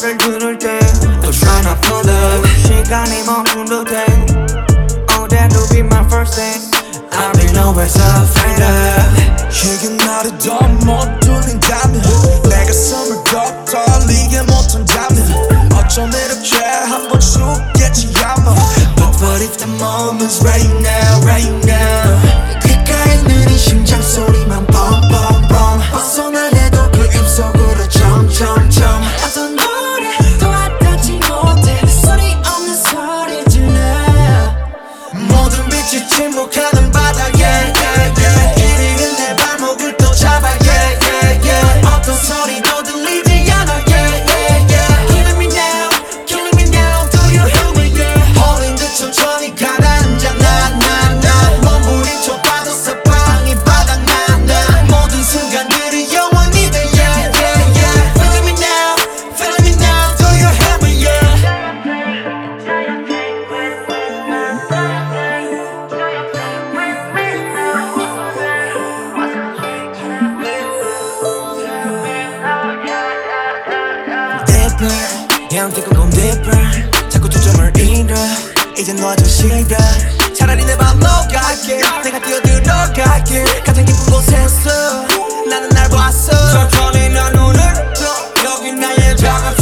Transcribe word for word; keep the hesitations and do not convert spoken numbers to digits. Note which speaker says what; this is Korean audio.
Speaker 1: 노래를 들을 때 또 try not to love 시간이 멈춘 듯해 Oh that will be my first thing I'll be nowhere so afraid of
Speaker 2: 이게 나를 더 못 돌린다면 내 가슴을 더 떨리게 못한다면 어쩜 이렇게 한번 죽겠지 아마 But what if the moment's right now, right now 귓가에 느린 심장 소리만 뻥뻥뻥 벗어나려도 그 입속으로 점점점
Speaker 3: 어떤 노래도 와닿지 못해 소리 없는 소리 질러
Speaker 2: 모든 빛이 침묵하는 바다에 yeah, yeah, yeah. 이리는 내 발목을 또 잡아 yeah, yeah, yeah. 어떤 소리도 들리지 않아 yeah, yeah, yeah.
Speaker 3: Killing me now, killing me now Do you hear me yeah
Speaker 2: 홀린 듯 천천히 가라앉아 나나나 몸부림쳐 봐도 사방이 바닥난다 모든 순간들이 영원히 돼 yeah, yeah, yeah.
Speaker 3: Feeling me now, feeling me now Do you hear me yeah
Speaker 2: Deeper yeah I'm taking on deeper 자꾸 초점을 잃어 이제 너도 싫어 차라리 내 발로 갈게 내가 뛰어들어갈게 가장 깊은 곳에서 나는 날 봤어
Speaker 1: 천천히 난 눈을 떠 여기 나의 작은